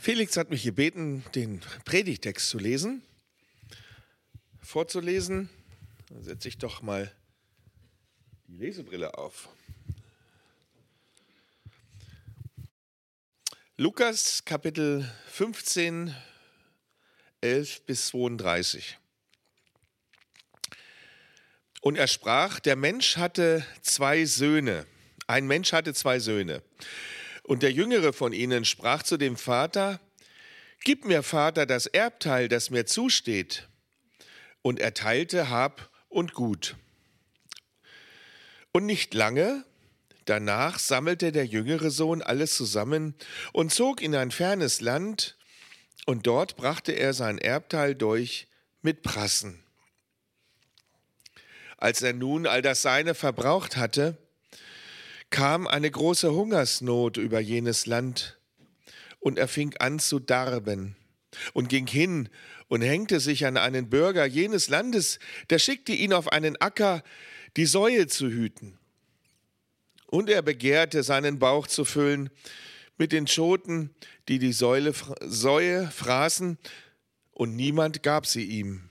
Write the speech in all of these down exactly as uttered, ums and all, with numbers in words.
Felix hat mich gebeten, den Predigtext zu lesen, vorzulesen. Dann setze ich doch mal die Lesebrille auf. Lukas Kapitel fünfzehn, elf bis zweiunddreißig. Und er sprach, der Mensch hatte zwei Söhne. Ein Mensch hatte zwei Söhne. Und der Jüngere von ihnen sprach zu dem Vater, gib mir, Vater, das Erbteil, das mir zusteht. Und er teilte Hab und Gut. Und nicht lange danach sammelte der jüngere Sohn alles zusammen und zog in ein fernes Land, und dort brachte er sein Erbteil durch mit Prassen. Als er nun all das Seine verbraucht hatte, kam eine große Hungersnot über jenes Land, und er fing an zu darben und ging hin und hängte sich an einen Bürger jenes Landes, der schickte ihn auf einen Acker, die Säue zu hüten. Und er begehrte, seinen Bauch zu füllen mit den Schoten, die die Säule, Säue fraßen, und niemand gab sie ihm.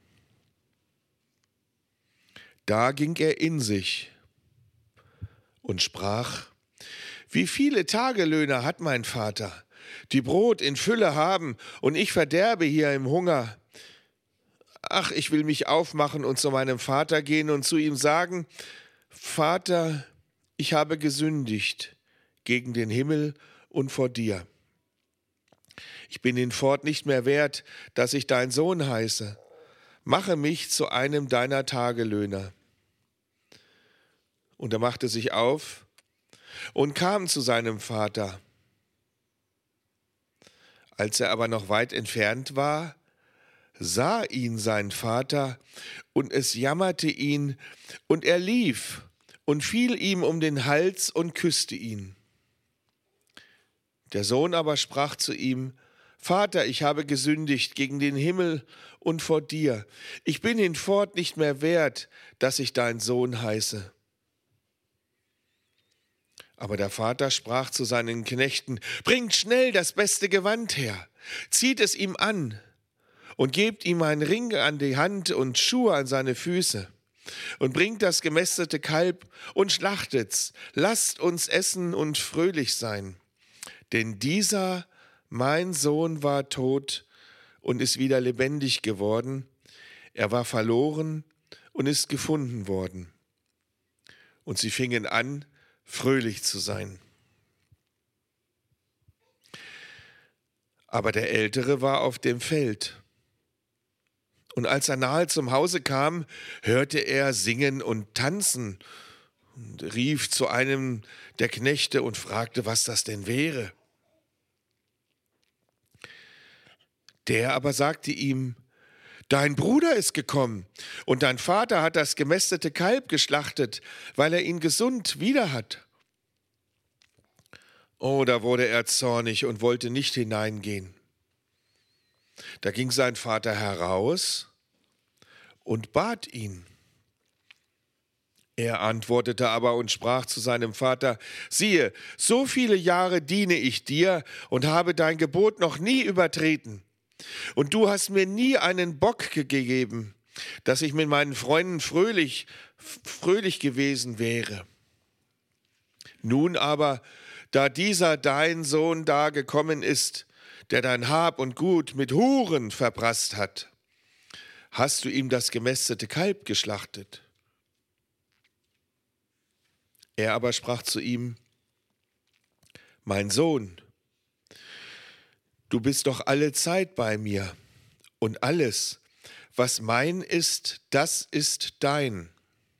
Da ging er in sich und sprach, wie viele Tagelöhner hat mein Vater, die Brot in Fülle haben, und ich verderbe hier im Hunger. Ach, ich will mich aufmachen und zu meinem Vater gehen und zu ihm sagen, Vater, ich habe gesündigt gegen den Himmel und vor dir. Ich bin hinfort nicht mehr wert, dass ich dein Sohn heiße. Mache mich zu einem deiner Tagelöhner. Und er machte sich auf und kam zu seinem Vater. Als er aber noch weit entfernt war, sah ihn sein Vater, und es jammerte ihn, und er lief und fiel ihm um den Hals und küsste ihn. Der Sohn aber sprach zu ihm, Vater, ich habe gesündigt gegen den Himmel und vor dir. Ich bin hinfort nicht mehr wert, dass ich dein Sohn heiße. Aber der Vater sprach zu seinen Knechten, bringt schnell das beste Gewand her, zieht es ihm an und gebt ihm einen Ring an die Hand und Schuhe an seine Füße und bringt das gemästete Kalb und schlachtet's. Lasst uns essen und fröhlich sein. Denn dieser, mein Sohn, war tot und ist wieder lebendig geworden. Er war verloren und ist gefunden worden. Und sie fingen an, fröhlich zu sein. Aber der Ältere war auf dem Feld. Und als er nahe zum Hause kam, hörte er singen und tanzen und rief zu einem der Knechte und fragte, was das denn wäre. Der aber sagte ihm, dein Bruder ist gekommen und dein Vater hat das gemästete Kalb geschlachtet, weil er ihn gesund wieder hat. Oh, da wurde er zornig und wollte nicht hineingehen. Da ging sein Vater heraus und bat ihn. Er antwortete aber und sprach zu seinem Vater, siehe, so viele Jahre diene ich dir und habe dein Gebot noch nie übertreten. Und du hast mir nie einen Bock gegeben, dass ich mit meinen Freunden fröhlich, fröhlich gewesen wäre. Nun aber, da dieser dein Sohn da gekommen ist, der dein Hab und Gut mit Huren verprasst hat, hast du ihm das gemästete Kalb geschlachtet. Er aber sprach zu ihm, mein Sohn, du bist doch alle Zeit bei mir, und alles, was mein ist, das ist dein.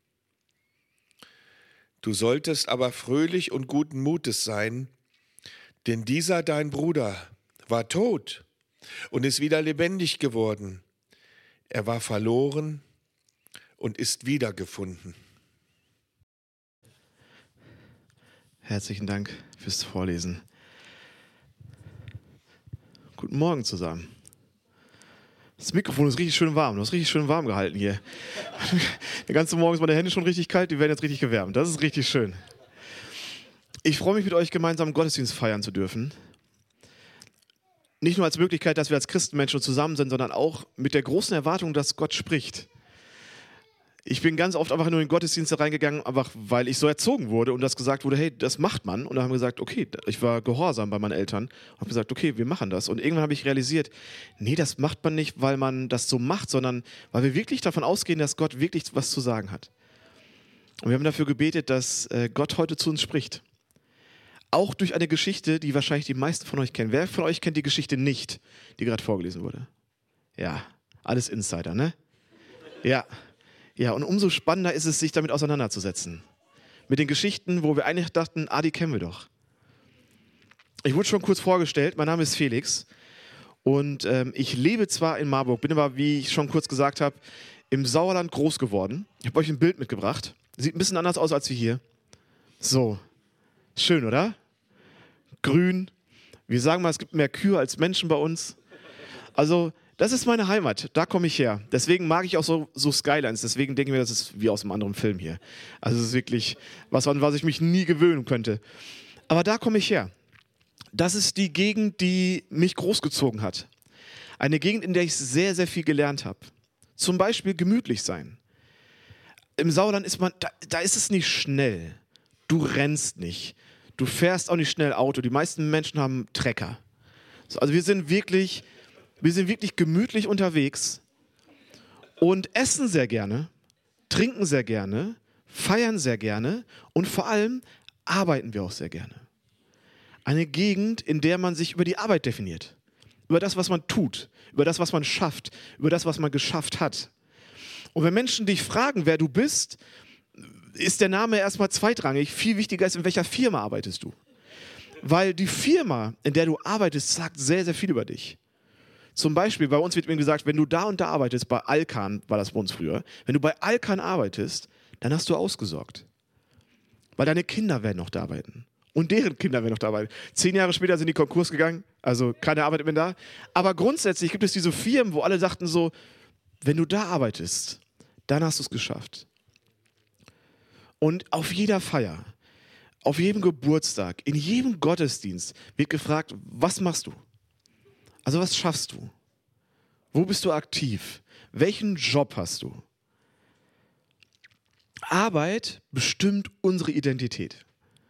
Du solltest aber fröhlich und guten Mutes sein, denn dieser dein Bruder war tot und ist wieder lebendig geworden. Er war verloren und ist wiedergefunden. Herzlichen Dank fürs Vorlesen. Guten Morgen zusammen. Das Mikrofon ist richtig schön warm. Du hast richtig schön warm gehalten hier. Der ganze Morgen ist meine Hände schon richtig kalt, die werden jetzt richtig gewärmt. Das ist richtig schön. Ich freue mich, mit euch gemeinsam Gottesdienst feiern zu dürfen. nicht nur als Möglichkeit, dass wir als Christenmenschen zusammen sind, sondern auch mit der großen Erwartung, dass Gott spricht. Ich bin ganz oft einfach nur in Gottesdienste reingegangen, einfach weil ich so erzogen wurde und das gesagt wurde, hey, das macht man. Und dann haben wir gesagt, okay, ich war gehorsam bei meinen Eltern und habe gesagt, okay, wir machen das. Und irgendwann habe ich realisiert, nee, das macht man nicht, weil man das so macht, sondern weil wir wirklich davon ausgehen, dass Gott wirklich was zu sagen hat. Und wir haben dafür gebetet, dass Gott heute zu uns spricht. Auch durch eine Geschichte, die wahrscheinlich die meisten von euch kennen. Wer von euch kennt die Geschichte nicht, die gerade vorgelesen wurde? Ja, alles Insider, ne? Ja. Ja, und umso spannender ist es, sich damit auseinanderzusetzen. Mit den Geschichten, wo wir eigentlich dachten, ah, die kennen wir doch. Ich wurde schon kurz vorgestellt, mein Name ist Felix und ähm, ich lebe zwar in Marburg, bin aber, wie ich schon kurz gesagt habe, im Sauerland groß geworden. Ich habe euch ein Bild mitgebracht. Sieht ein bisschen anders aus als wir hier. So, schön, oder? Grün. Wir sagen mal, es gibt mehr Kühe als Menschen bei uns. Also, das ist meine Heimat, da komme ich her. Deswegen mag ich auch so, so Skylines, deswegen denke ich mir, das ist wie aus einem anderen Film hier. Also es ist wirklich was, an was ich mich nie gewöhnen könnte. Aber da komme ich her. Das ist die Gegend, die mich großgezogen hat. Eine Gegend, in der ich sehr, sehr viel gelernt habe. Zum Beispiel gemütlich sein. Im Sauerland ist man, da, da ist es nicht schnell. Du rennst nicht. Du fährst auch nicht schnell Auto. Die meisten Menschen haben Trecker. Also wir sind wirklich... Wir sind wirklich gemütlich unterwegs und essen sehr gerne, trinken sehr gerne, feiern sehr gerne und vor allem arbeiten wir auch sehr gerne. Eine Gegend, in der man sich über die Arbeit definiert, über das, was man tut, über das, was man schafft, über das, was man geschafft hat. Und wenn Menschen dich fragen, wer du bist, ist der Name erstmal zweitrangig. Viel wichtiger ist, in welcher Firma arbeitest du. Weil die Firma, in der du arbeitest, sagt sehr, sehr viel über dich. Zum Beispiel, bei uns wird mir gesagt, wenn du da und da arbeitest, bei Alcan war das bei uns früher, wenn du bei Alcan arbeitest, dann hast du ausgesorgt. Weil deine Kinder werden noch da arbeiten. Und deren Kinder werden noch da arbeiten. Zehn Jahre später sind die Konkurs gegangen, also keine Arbeit mehr da. Aber grundsätzlich gibt es diese Firmen, wo alle sagten so, wenn du da arbeitest, dann hast du es geschafft. Und auf jeder Feier, auf jedem Geburtstag, in jedem Gottesdienst wird gefragt, was machst du? Also was schaffst du? Wo bist du aktiv? Welchen Job hast du? Arbeit bestimmt unsere Identität.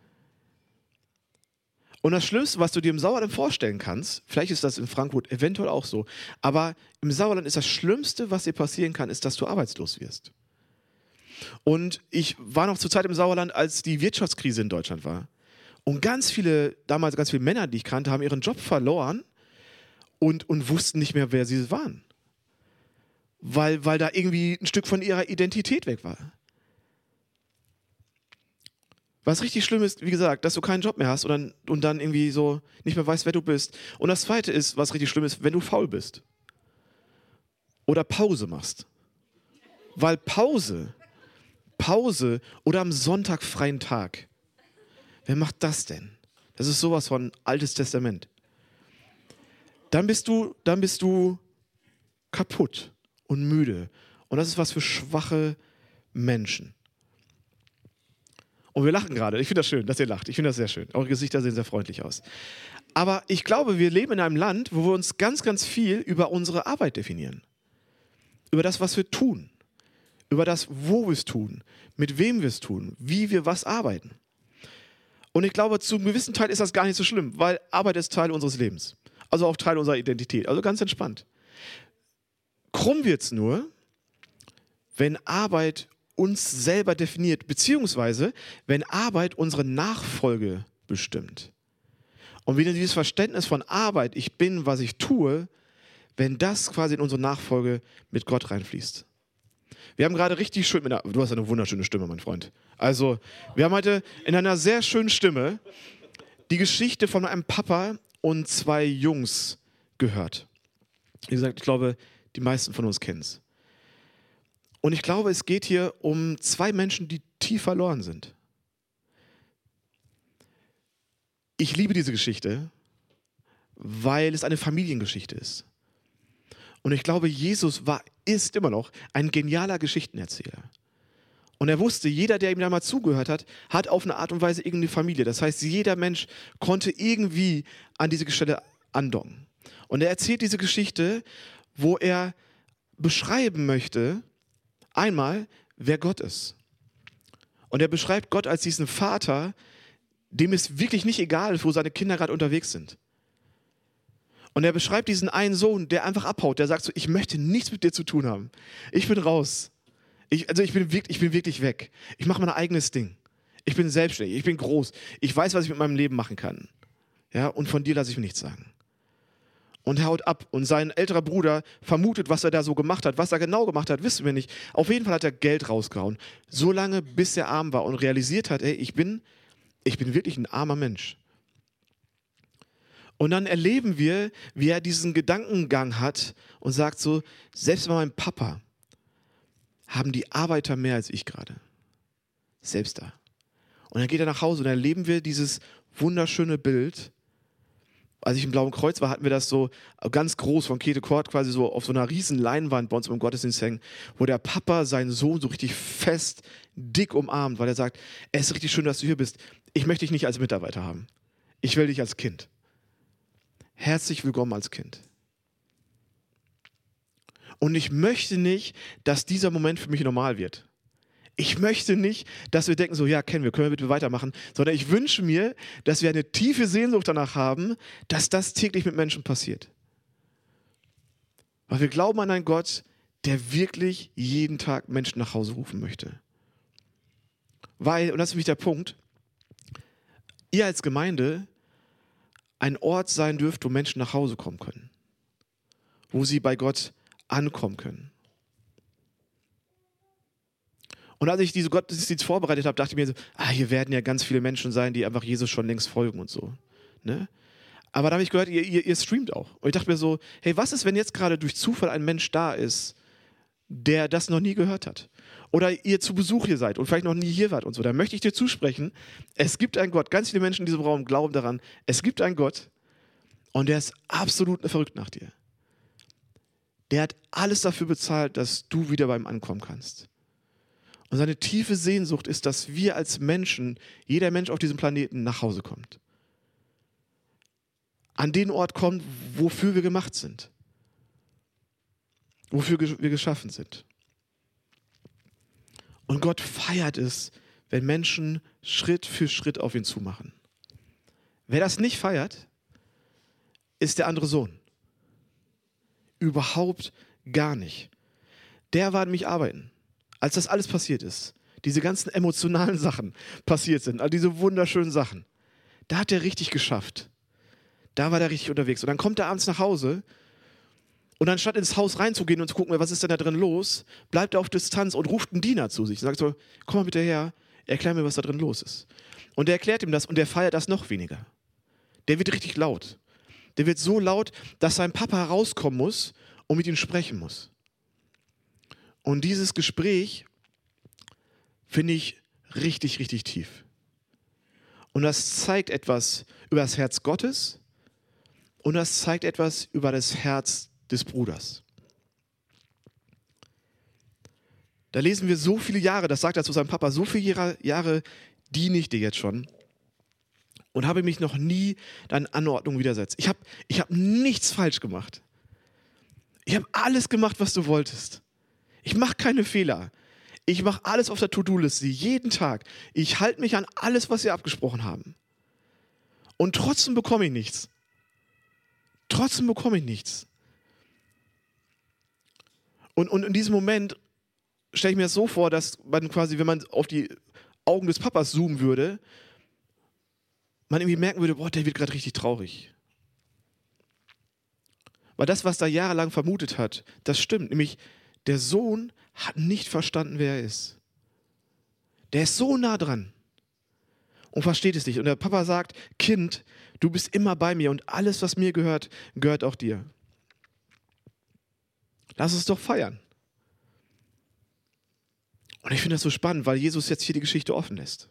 Und das Schlimmste, was du dir im Sauerland vorstellen kannst, vielleicht ist das in Frankfurt eventuell auch so, aber im Sauerland ist das Schlimmste, was dir passieren kann, ist, dass du arbeitslos wirst. Und ich war noch zur Zeit im Sauerland, als die Wirtschaftskrise in Deutschland war. Und ganz viele, damals ganz viele Männer, die ich kannte, haben ihren Job verloren, Und, und wussten nicht mehr, wer sie waren. Weil, weil da irgendwie ein Stück von ihrer Identität weg war. Was richtig schlimm ist, wie gesagt, dass du keinen Job mehr hast und dann, und dann irgendwie so nicht mehr weißt, wer du bist. Und das Zweite ist, was richtig schlimm ist, wenn du faul bist. Oder Pause machst. Weil Pause, Pause oder am Sonntag freien Tag, wer macht das denn? Das ist sowas von Altes Testament. Dann bist du, dann bist du kaputt und müde. Und das ist was für schwache Menschen. Und wir lachen gerade. Ich finde das schön, dass ihr lacht. Ich finde das sehr schön. Eure Gesichter sehen sehr freundlich aus. Aber ich glaube, wir leben in einem Land, wo wir uns ganz, ganz viel über unsere Arbeit definieren. Über das, was wir tun. Über das, wo wir es tun. Mit wem wir es tun. Wie wir was arbeiten. Und ich glaube, zu einem gewissen Teil ist das gar nicht so schlimm, weil Arbeit ist Teil unseres Lebens. Also auch Teil unserer Identität. Also ganz entspannt. Krumm wird es nur, wenn Arbeit uns selber definiert, beziehungsweise wenn Arbeit unsere Nachfolge bestimmt. Und wenn dieses Verständnis von Arbeit, ich bin, was ich tue, wenn das quasi in unsere Nachfolge mit Gott reinfließt. Wir haben gerade richtig schön, mit einer, du hast eine wunderschöne Stimme, mein Freund. Also, wir haben heute in einer sehr schönen Stimme die Geschichte von einem Papa und zwei Jungs gehört. Wie gesagt, ich glaube, die meisten von uns kennen es. Und ich glaube, es geht hier um zwei Menschen, die tief verloren sind. Ich liebe diese Geschichte, weil es eine Familiengeschichte ist. Und ich glaube, Jesus war, ist immer noch ein genialer Geschichtenerzähler. Und er wusste, jeder, der ihm da mal zugehört hat, hat auf eine Art und Weise irgendeine Familie. Das heißt, jeder Mensch konnte irgendwie an diese Stelle andocken. Und er erzählt diese Geschichte, wo er beschreiben möchte, einmal, wer Gott ist. Und er beschreibt Gott als diesen Vater, dem es wirklich nicht egal ist, wo seine Kinder gerade unterwegs sind. Und er beschreibt diesen einen Sohn, der einfach abhaut, der sagt so, ich möchte nichts mit dir zu tun haben. Ich bin raus. Ich, also ich bin, wirklich, ich bin wirklich weg. Ich mache mein eigenes Ding. Ich bin selbstständig, ich bin groß. Ich weiß, was ich mit meinem Leben machen kann. Ja, und von dir lasse ich mir nichts sagen. Und er haut ab. Und sein älterer Bruder vermutet, was er da so gemacht hat. Was er genau gemacht hat, wissen wir nicht. Auf jeden Fall hat er Geld rausgehauen. So lange, bis er arm war und realisiert hat, ey, ich bin, ich bin wirklich ein armer Mensch. Und dann erleben wir, wie er diesen Gedankengang hat und sagt so, selbst bei meinem Papa haben die Arbeiter mehr als ich gerade. Selbst da. Und dann geht er nach Hause und dann erleben wir dieses wunderschöne Bild. Als ich im Blauen Kreuz war, hatten wir das so ganz groß von Käthe Kort quasi so auf so einer riesen Leinwand bei uns im Gottesdienst hängen, wo der Papa seinen Sohn so richtig fest, dick umarmt, weil er sagt, es ist richtig schön, dass du hier bist. Ich möchte dich nicht als Mitarbeiter haben. Ich will dich als Kind. Herzlich willkommen als Kind. Und ich möchte nicht, dass dieser Moment für mich normal wird. Ich möchte nicht, dass wir denken, so, ja, kennen wir, können wir bitte weitermachen, sondern ich wünsche mir, dass wir eine tiefe Sehnsucht danach haben, dass das täglich mit Menschen passiert. Weil wir glauben an einen Gott, der wirklich jeden Tag Menschen nach Hause rufen möchte. Weil, und das ist für mich der Punkt, ihr als Gemeinde ein Ort sein dürft, wo Menschen nach Hause kommen können. Wo sie bei Gott ankommen können. Und als ich diese Gottesdienst vorbereitet habe, dachte ich mir so, ah, hier werden ja ganz viele Menschen sein, die einfach Jesus schon längst folgen und so. Ne? Aber da habe ich gehört, ihr, ihr, ihr streamt auch. Und ich dachte mir so, hey, was ist, wenn jetzt gerade durch Zufall ein Mensch da ist, der das noch nie gehört hat? Oder ihr zu Besuch hier seid und vielleicht noch nie hier wart und so. Da möchte ich dir zusprechen, es gibt einen Gott. Ganz viele Menschen in diesem Raum glauben daran, es gibt einen Gott und der ist absolut verrückt nach dir. Der hat alles dafür bezahlt, dass du wieder beim Ankommen kannst. Und seine tiefe Sehnsucht ist, dass wir als Menschen, jeder Mensch auf diesem Planeten nach Hause kommt. An den Ort kommt, wofür wir gemacht sind. Wofür wir geschaffen sind. Und Gott feiert es, wenn Menschen Schritt für Schritt auf ihn zumachen. Wer das nicht feiert, ist der andere Sohn. Überhaupt gar nicht. Der war nämlich arbeiten. Als das alles passiert ist, diese ganzen emotionalen Sachen passiert sind, all diese wunderschönen Sachen, da hat er richtig geschafft. Da war er richtig unterwegs. Und dann kommt er abends nach Hause und anstatt ins Haus reinzugehen und zu gucken, was ist denn da drin los, bleibt er auf Distanz und ruft einen Diener zu sich und sagt so, komm mal bitte her, erklär mir, was da drin los ist. Und der erklärt ihm das und der feiert das noch weniger. Der wird richtig laut. Der wird so laut, dass sein Papa herauskommen muss und mit ihm sprechen muss. Und dieses Gespräch finde ich richtig, richtig tief. Und das zeigt etwas über das Herz Gottes und das zeigt etwas über das Herz des Bruders. Da lesen wir so viele Jahre, das sagt er zu seinem Papa, so viele Jahre diene ich dir jetzt schon und habe mich noch nie deinen Anordnungen widersetzt. Ich habe ich hab nichts falsch gemacht. Ich habe alles gemacht, was du wolltest. Ich mache keine Fehler. Ich mache alles auf der To-Do-Liste, jeden Tag. Ich halte mich an alles, was wir abgesprochen haben. Und trotzdem bekomme ich nichts. Trotzdem bekomme ich nichts. Und, und in diesem Moment stelle ich mir das so vor, dass man quasi, wenn man auf die Augen des Papas zoomen würde, man irgendwie merken würde, boah, der wird gerade richtig traurig. Weil das, was er jahrelang vermutet hat, das stimmt. Nämlich, der Sohn hat nicht verstanden, wer er ist. Der ist so nah dran und versteht es nicht. Und der Papa sagt, Kind, du bist immer bei mir und alles, was mir gehört, gehört auch dir. Lass uns doch feiern. Und ich finde das so spannend, weil Jesus jetzt hier die Geschichte offen lässt.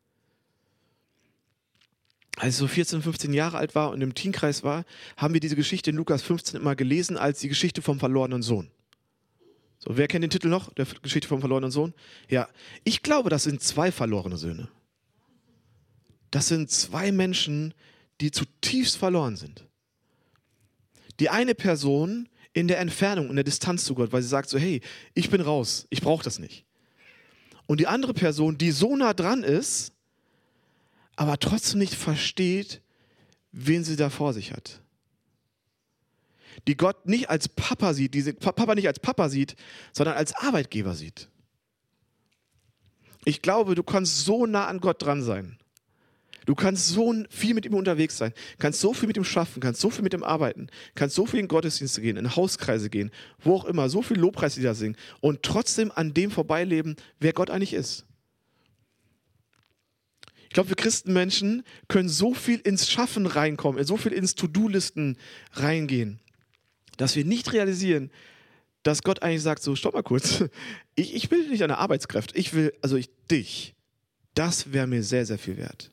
Als ich so vierzehn, fünfzehn Jahre alt war und im Teenkreis war, haben wir diese Geschichte in Lukas fünfzehn immer gelesen als die Geschichte vom verlorenen Sohn. So, wer kennt den Titel noch, der Geschichte vom verlorenen Sohn? Ja, ich glaube, das sind zwei verlorene Söhne. Das sind zwei Menschen, die zutiefst verloren sind. Die eine Person in der Entfernung, in der Distanz zu Gott, weil sie sagt so, hey, ich bin raus, ich brauche das nicht. Und die andere Person, die so nah dran ist, aber trotzdem nicht versteht, wen sie da vor sich hat. Die Gott nicht als Papa sieht, die Papa nicht als Papa sieht, sondern als Arbeitgeber sieht. Ich glaube, du kannst so nah an Gott dran sein. Du kannst so viel mit ihm unterwegs sein, kannst so viel mit ihm schaffen, kannst so viel mit ihm arbeiten, kannst so viel in Gottesdienste gehen, in Hauskreise gehen, wo auch immer, so viel Lobpreislieder singen und trotzdem an dem vorbeileben, wer Gott eigentlich ist. Ich glaube, wir Christenmenschen können so viel ins Schaffen reinkommen, so viel ins To-Do-Listen reingehen, dass wir nicht realisieren, dass Gott eigentlich sagt, so, stopp mal kurz, ich, ich will nicht deine Arbeitskräfte, ich will, also ich, dich, das wäre mir sehr, sehr viel wert.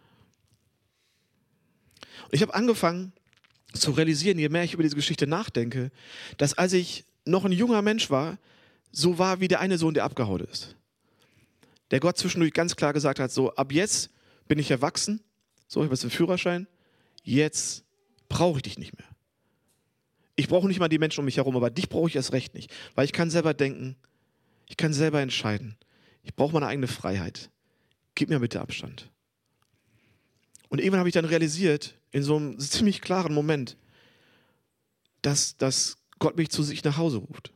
Und ich habe angefangen zu realisieren, je mehr ich über diese Geschichte nachdenke, dass als ich noch ein junger Mensch war, so war wie der eine Sohn, der abgehauen ist. Der Gott zwischendurch ganz klar gesagt hat, so, ab jetzt bin ich erwachsen, so, ich habe jetzt einen Führerschein, jetzt brauche ich dich nicht mehr. Ich brauche nicht mal die Menschen um mich herum, aber dich brauche ich erst recht nicht, weil ich kann selber denken, ich kann selber entscheiden. Ich brauche meine eigene Freiheit. Gib mir bitte Abstand. Und irgendwann habe ich dann realisiert, in so einem ziemlich klaren Moment, dass, dass Gott mich zu sich nach Hause ruft.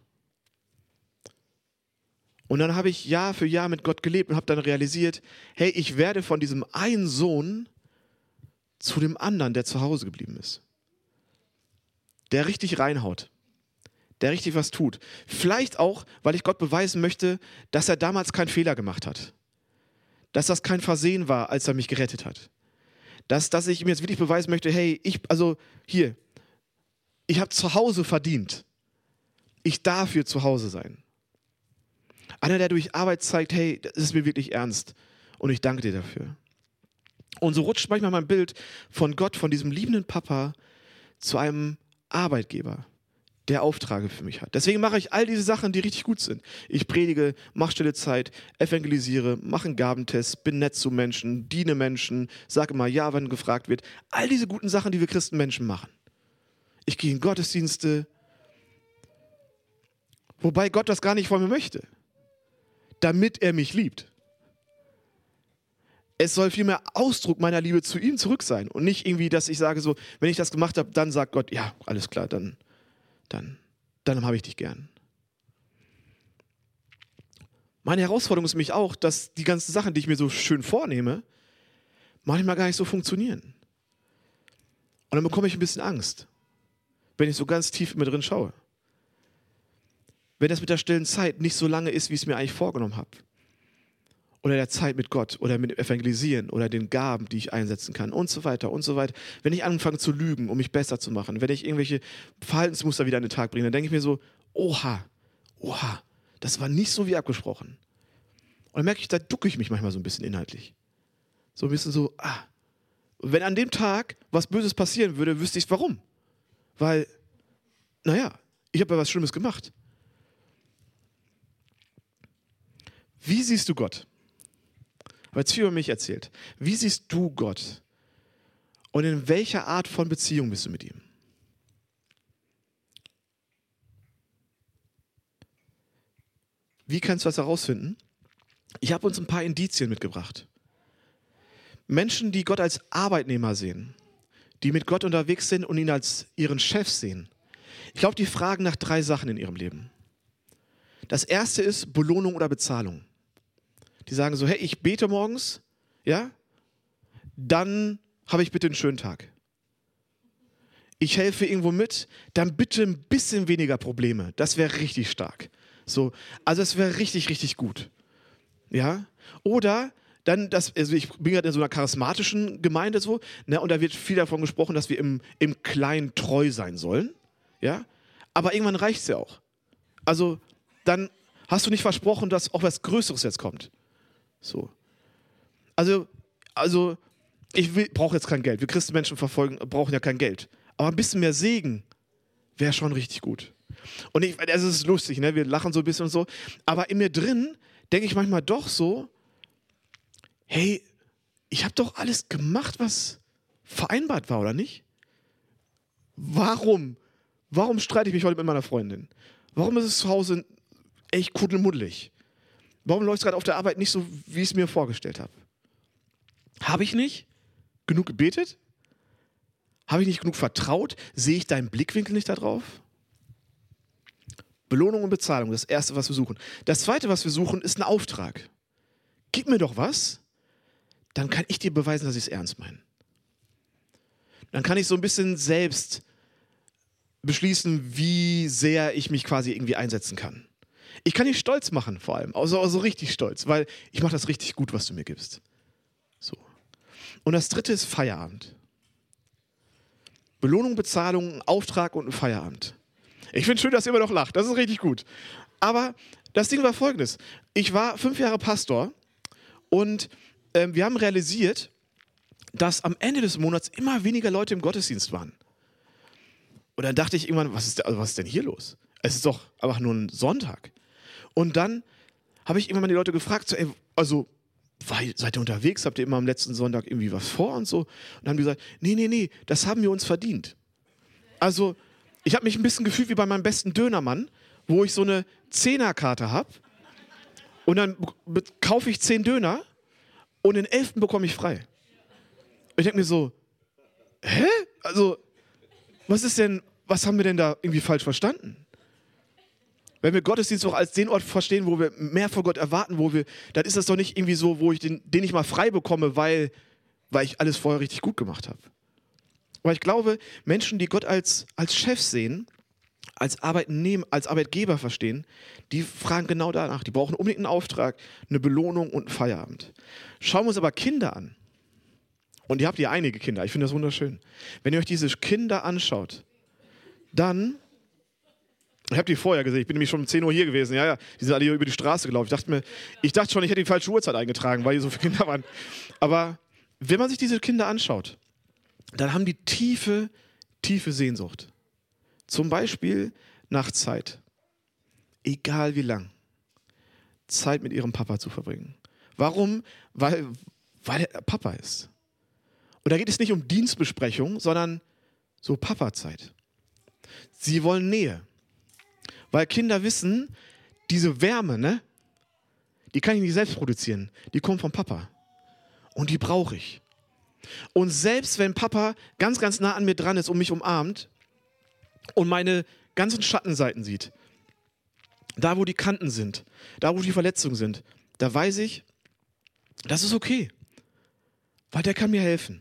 Und dann habe ich Jahr für Jahr mit Gott gelebt und habe dann realisiert, hey, ich werde von diesem einen Sohn zu dem anderen, der zu Hause geblieben ist. Der richtig reinhaut. Der richtig was tut. Vielleicht auch, weil ich Gott beweisen möchte, dass er damals keinen Fehler gemacht hat. Dass das kein Versehen war, als er mich gerettet hat. Dass, dass ich ihm jetzt wirklich beweisen möchte, hey, ich, also hier, ich habe zu Hause verdient. Ich darf hier zu Hause sein. Einer, der durch Arbeit zeigt, hey, das ist mir wirklich ernst und ich danke dir dafür. Und so rutscht manchmal mein Bild von Gott, von diesem liebenden Papa zu einem Arbeitgeber, der Aufträge für mich hat. Deswegen mache ich all diese Sachen, die richtig gut sind. Ich predige, mache stille Zeit, evangelisiere, mache einen Gabentest, bin nett zu Menschen, diene Menschen, sage immer ja, wenn gefragt wird. All diese guten Sachen, die wir Christenmenschen machen. Ich gehe in Gottesdienste, wobei Gott das gar nicht von mir möchte, damit er mich liebt. Es soll vielmehr Ausdruck meiner Liebe zu ihm zurück sein und nicht irgendwie, dass ich sage so, wenn ich das gemacht habe, dann sagt Gott, ja, alles klar, dann Dann, dann habe ich dich gern. Meine Herausforderung ist mich auch, dass die ganzen Sachen, die ich mir so schön vornehme, manchmal gar nicht so funktionieren. Und dann bekomme ich ein bisschen Angst, wenn ich so ganz tief in mir drin schaue. Wenn das mit der stillen Zeit nicht so lange ist, wie ich es mir eigentlich vorgenommen habe. Oder der Zeit mit Gott oder mit dem Evangelisieren oder den Gaben, die ich einsetzen kann und so weiter und so weiter. Wenn ich anfange zu lügen, um mich besser zu machen, wenn ich irgendwelche Verhaltensmuster wieder an den Tag bringe, dann denke ich mir so, oha, oha, das war nicht so wie abgesprochen. Und dann merke ich, da ducke ich mich manchmal so ein bisschen inhaltlich. So ein bisschen so, ah. Und wenn an dem Tag was Böses passieren würde, wüsste ich warum. Weil, naja, ich habe ja was Schlimmes gemacht. Wie siehst du Gott? Ich habe jetzt viel über mich erzählt. Wie siehst du Gott? Und in welcher Art von Beziehung bist du mit ihm? Wie kannst du das herausfinden? Ich habe uns ein paar Indizien mitgebracht. Menschen, die Gott als Arbeitnehmer sehen, die mit Gott unterwegs sind und ihn als ihren Chef sehen. Ich glaube, die fragen nach drei Sachen in ihrem Leben. Das erste ist Belohnung oder Bezahlung. Die sagen so, hey, ich bete morgens, ja, dann habe ich bitte einen schönen Tag. Ich helfe irgendwo mit, dann bitte ein bisschen weniger Probleme. Das wäre richtig stark. So, also es wäre richtig, richtig gut. Ja, oder dann, das, also ich bin gerade in so einer charismatischen Gemeinde so, ne, und da wird viel davon gesprochen, dass wir im, im Kleinen treu sein sollen. Ja, aber irgendwann reicht es ja auch. Also dann hast du nicht versprochen, dass auch was Größeres jetzt kommt. So. Also, also ich brauche jetzt kein Geld. Wir Christenmenschen verfolgen, brauchen ja kein Geld. Aber ein bisschen mehr Segen wäre schon richtig gut. Und ich, also es ist lustig, ne? Wir lachen so ein bisschen und so. Aber in mir drin denke ich manchmal doch so, hey, ich habe doch alles gemacht, was vereinbart war, oder nicht? Warum Warum streite ich mich heute mit meiner Freundin? Warum ist es zu Hause echt kuddelmuddelig? Warum läuft es gerade auf der Arbeit nicht so, wie ich es mir vorgestellt habe? Habe ich nicht genug gebetet? Habe ich nicht genug vertraut? Sehe ich deinen Blickwinkel nicht da drauf? Belohnung und Bezahlung, das Erste, was wir suchen. Das Zweite, was wir suchen, ist ein Auftrag. Gib mir doch was, dann kann ich dir beweisen, dass ich es ernst meine. Dann kann ich so ein bisschen selbst beschließen, wie sehr ich mich quasi irgendwie einsetzen kann. Ich kann dich stolz machen vor allem, also, also richtig stolz, weil ich mache das richtig gut, was du mir gibst. So. Und das Dritte ist Feierabend. Belohnung, Bezahlung, ein Auftrag und ein Feierabend. Ich finde schön, dass ihr immer noch lacht, das ist richtig gut. Aber das Ding war folgendes. Ich war fünf Jahre Pastor und äh, wir haben realisiert, dass am Ende des Monats immer weniger Leute im Gottesdienst waren. Und dann dachte ich irgendwann, was ist, also was ist denn hier los? Es ist doch einfach nur ein Sonntag. Und dann habe ich irgendwann mal die Leute gefragt, so, ey, also seid ihr unterwegs? Habt ihr immer am letzten Sonntag irgendwie was vor und so? Und dann haben die gesagt, nee, nee, nee, das haben wir uns verdient. Also ich habe mich ein bisschen gefühlt wie bei meinem besten Dönermann, wo ich so eine Zehnerkarte habe und dann kaufe ich zehn Döner und den elften bekomme ich frei. Und ich denke mir so, hä? Also, was ist denn, was haben wir denn da irgendwie falsch verstanden? Wenn wir Gottesdienst auch als den Ort verstehen, wo wir mehr von Gott erwarten, wo wir, dann ist das doch nicht irgendwie so, wo ich den, den ich mal frei bekomme, weil, weil ich alles vorher richtig gut gemacht habe. Aber ich glaube, Menschen, die Gott als, als Chef sehen, als Arbeitnehmer, als Arbeitgeber verstehen, die fragen genau danach. Die brauchen unbedingt einen Auftrag, eine Belohnung und einen Feierabend. Schauen wir uns aber Kinder an. Und ihr habt ja einige Kinder, ich finde das wunderschön. Wenn ihr euch diese Kinder anschaut, dann, ich habe die vorher gesehen, ich bin nämlich schon um zehn Uhr hier gewesen, ja, ja, die sind alle hier über die Straße gelaufen. Ich dachte mir, ich dachte schon, ich hätte die falsche Uhrzeit eingetragen, weil hier so viele Kinder waren. Aber wenn man sich diese Kinder anschaut, dann haben die tiefe, tiefe Sehnsucht. Zum Beispiel nach Zeit. Egal wie lang. Zeit mit ihrem Papa zu verbringen. Warum? Weil, weil er Papa ist. Und da geht es nicht um Dienstbesprechung, sondern so Papa-Zeit. Sie wollen Nähe. Weil Kinder wissen, diese Wärme, ne, die kann ich nicht selbst produzieren. Die kommt vom Papa. Und die brauche ich. Und selbst wenn Papa ganz, ganz nah an mir dran ist und mich umarmt und meine ganzen Schattenseiten sieht, da wo die Kanten sind, da wo die Verletzungen sind, da weiß ich, das ist okay. Weil der kann mir helfen.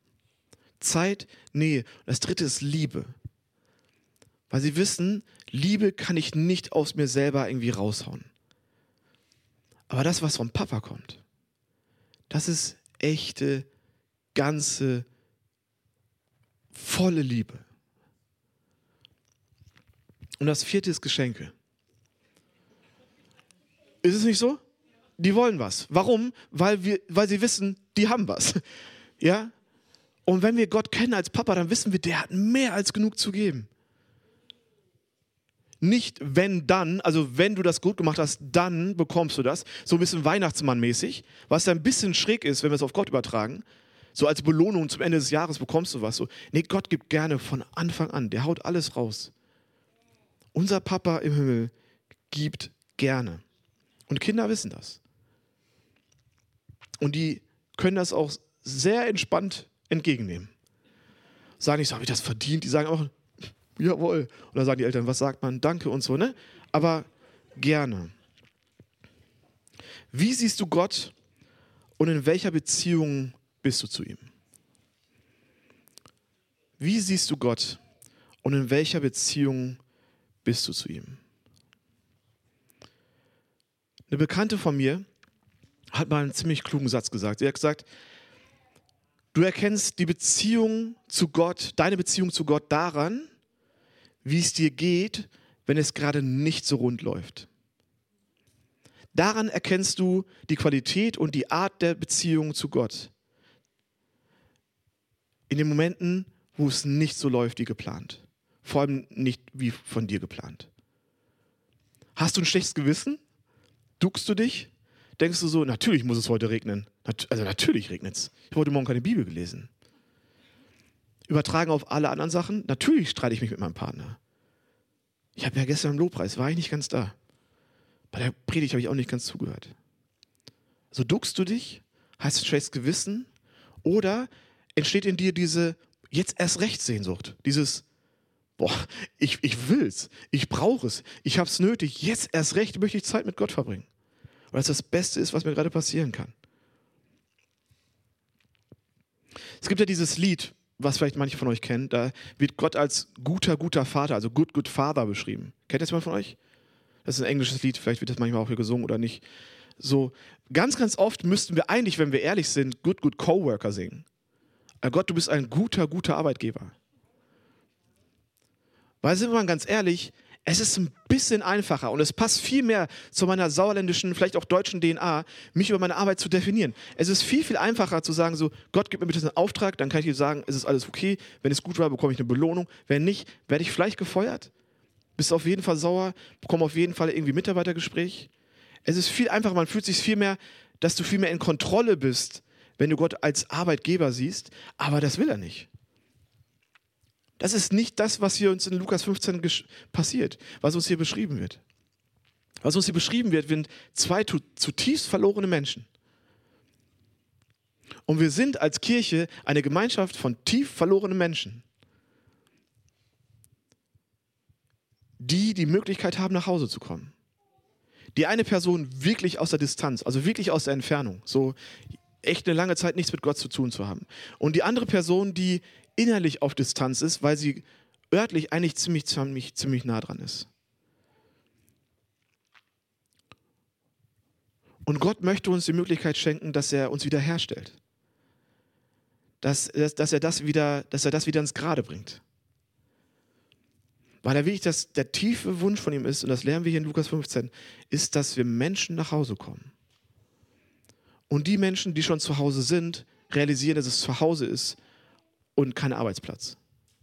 Zeit, Nähe. Das Dritte ist Liebe. Weil sie wissen, Liebe kann ich nicht aus mir selber irgendwie raushauen. Aber das, was vom Papa kommt, das ist echte, ganze, volle Liebe. Und das Vierte ist Geschenke. Ist es nicht so? Die wollen was. Warum? Weil wir, weil sie wissen, die haben was. Ja? Und wenn wir Gott kennen als Papa, dann wissen wir, der hat mehr als genug zu geben. Nicht wenn dann, also wenn du das gut gemacht hast, dann bekommst du das. So ein bisschen Weihnachtsmann-mäßig, was ja ein bisschen schräg ist, wenn wir es auf Gott übertragen. So als Belohnung zum Ende des Jahres bekommst du was. So, nee, Gott gibt gerne von Anfang an. Der haut alles raus. Unser Papa im Himmel gibt gerne. Und Kinder wissen das. Und die können das auch sehr entspannt entgegennehmen. Sagen nicht so, habe ich das verdient? Die sagen auch, jawohl. Und dann sagen die Eltern, was sagt man? Danke und so, ne? Aber gerne. Wie siehst du Gott und in welcher Beziehung bist du zu ihm? Wie siehst du Gott und in welcher Beziehung bist du zu ihm? Eine Bekannte von mir hat mal einen ziemlich klugen Satz gesagt. Sie hat gesagt, du erkennst die Beziehung zu Gott, deine Beziehung zu Gott daran, wie es dir geht, wenn es gerade nicht so rund läuft. Daran erkennst du die Qualität und die Art der Beziehung zu Gott. In den Momenten, wo es nicht so läuft wie geplant. Vor allem nicht wie von dir geplant. Hast du ein schlechtes Gewissen? Duckst du dich? Denkst du so, natürlich muss es heute regnen. Also natürlich regnet es. Ich habe heute Morgen keine Bibel gelesen. Übertragen auf alle anderen Sachen, natürlich streite ich mich mit meinem Partner. Ich habe ja gestern im Lobpreis, war ich nicht ganz da. Bei der Predigt habe ich auch nicht ganz zugehört. So duckst du dich, hast ein schlechtes Gewissen oder entsteht in dir diese jetzt erst recht Sehnsucht. Dieses, boah, ich, ich will's, ich brauche es, ich habe es nötig, jetzt erst recht möchte ich Zeit mit Gott verbringen. Weil das das Beste ist, was mir gerade passieren kann. Es gibt ja dieses Lied, was vielleicht manche von euch kennen, da wird Gott als guter, guter Vater, also good, good Father beschrieben. Kennt das jemand von euch? Das ist ein englisches Lied, vielleicht wird das manchmal auch hier gesungen oder nicht. So, ganz, ganz oft müssten wir eigentlich, wenn wir ehrlich sind, good, good Coworker singen. Aber Gott, du bist ein guter, guter Arbeitgeber. Weil, sind wir mal ganz ehrlich, es ist ein bisschen einfacher und es passt viel mehr zu meiner sauerländischen, vielleicht auch deutschen D N A, mich über meine Arbeit zu definieren. Es ist viel, viel einfacher zu sagen, so, Gott, gib mir bitte einen Auftrag, dann kann ich dir sagen, es ist alles okay. Wenn es gut war, bekomme ich eine Belohnung. Wenn nicht, werde ich vielleicht gefeuert. Bist auf jeden Fall sauer, bekomme auf jeden Fall irgendwie Mitarbeitergespräch. Es ist viel einfacher, man fühlt sich viel mehr, dass du viel mehr in Kontrolle bist, wenn du Gott als Arbeitgeber siehst, aber das will er nicht. Das ist nicht das, was hier uns in Lukas fünfzehn gesch- passiert, was uns hier beschrieben wird. Was uns hier beschrieben wird, sind zwei tu- zutiefst verlorene Menschen. Und wir sind als Kirche eine Gemeinschaft von tief verlorenen Menschen, die die Möglichkeit haben, nach Hause zu kommen. Die eine Person wirklich aus der Distanz, also wirklich aus der Entfernung, so echt eine lange Zeit nichts mit Gott zu tun zu haben. Und die andere Person, die innerlich auf Distanz ist, weil sie örtlich eigentlich ziemlich, ziemlich, ziemlich nah dran ist. Und Gott möchte uns die Möglichkeit schenken, dass er uns wiederherstellt. Dass, dass, dass, er das wieder, dass er das wieder ins Gerade bringt. Weil er wirklich das, der tiefe Wunsch von ihm ist, und das lernen wir hier in Lukas fünfzehn, ist, dass wir Menschen nach Hause kommen. Und die Menschen, die schon zu Hause sind, realisieren, dass es zu Hause ist und kein Arbeitsplatz.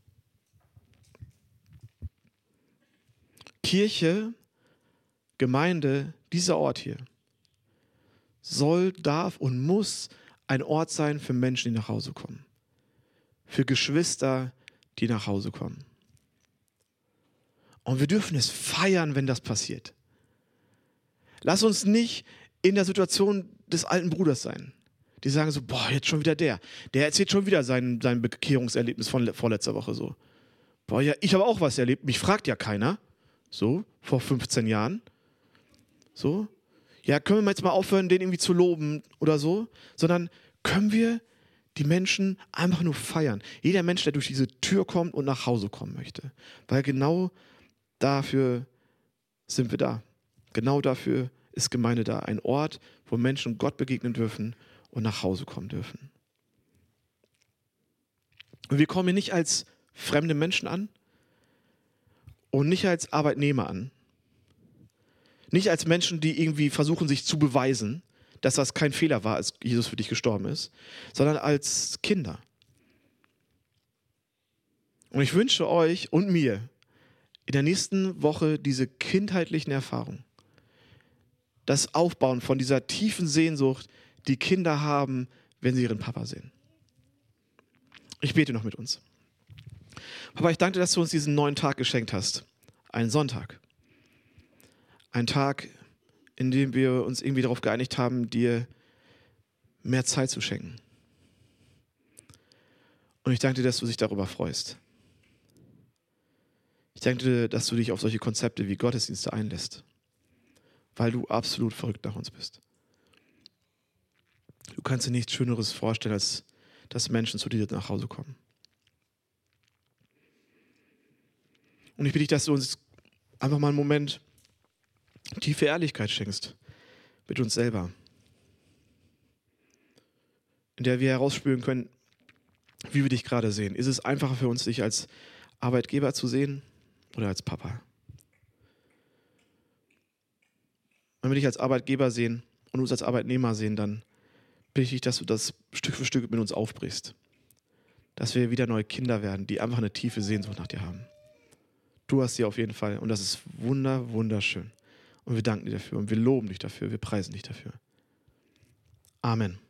Kirche, Gemeinde, dieser Ort hier, soll, darf und muss ein Ort sein für Menschen, die nach Hause kommen. Für Geschwister, die nach Hause kommen. Und wir dürfen es feiern, wenn das passiert. Lass uns nicht in der Situation des alten Bruders sein. Die sagen so, boah, jetzt schon wieder der. Der erzählt schon wieder sein, sein Bekehrungserlebnis von le- vorletzter Woche so. Boah, ja, ich habe auch was erlebt. Mich fragt ja keiner. So, vor fünfzehn Jahren. So. Ja, können wir jetzt mal aufhören, den irgendwie zu loben oder so? Sondern können wir die Menschen einfach nur feiern. Jeder Mensch, der durch diese Tür kommt und nach Hause kommen möchte. Weil genau dafür sind wir da. Genau dafür ist Gemeinde da. Ein Ort, wo Menschen Gott begegnen dürfen und nach Hause kommen dürfen. Und wir kommen hier nicht als fremde Menschen an und nicht als Arbeitnehmer an. Nicht als Menschen, die irgendwie versuchen, sich zu beweisen, dass das kein Fehler war, als Jesus für dich gestorben ist, sondern als Kinder. Und ich wünsche euch und mir in der nächsten Woche diese kindheitlichen Erfahrungen, das Aufbauen von dieser tiefen Sehnsucht, die Kinder haben, wenn sie ihren Papa sehen. Ich bete noch mit uns. Papa, ich danke dir, dass du uns diesen neuen Tag geschenkt hast. Einen Sonntag. Ein Tag, in dem wir uns irgendwie darauf geeinigt haben, dir mehr Zeit zu schenken. Und ich danke dir, dass du dich darüber freust. Ich danke dir, dass du dich auf solche Konzepte wie Gottesdienste einlässt, weil du absolut verrückt nach uns bist. Du kannst dir nichts Schöneres vorstellen, als dass Menschen zu dir nach Hause kommen. Und ich bitte dich, dass du uns einfach mal einen Moment tiefe Ehrlichkeit schenkst mit uns selber, in der wir herausspüren können, wie wir dich gerade sehen. Ist es einfacher für uns, dich als Arbeitgeber zu sehen oder als Papa? Wenn wir dich als Arbeitgeber sehen und uns als Arbeitnehmer sehen, dann bitte ich dich, dass du das Stück für Stück mit uns aufbrichst. Dass wir wieder neue Kinder werden, die einfach eine tiefe Sehnsucht nach dir haben. Du hast sie auf jeden Fall und das ist wunder, wunderschön. Und wir danken dir dafür und wir loben dich dafür, wir preisen dich dafür. Amen.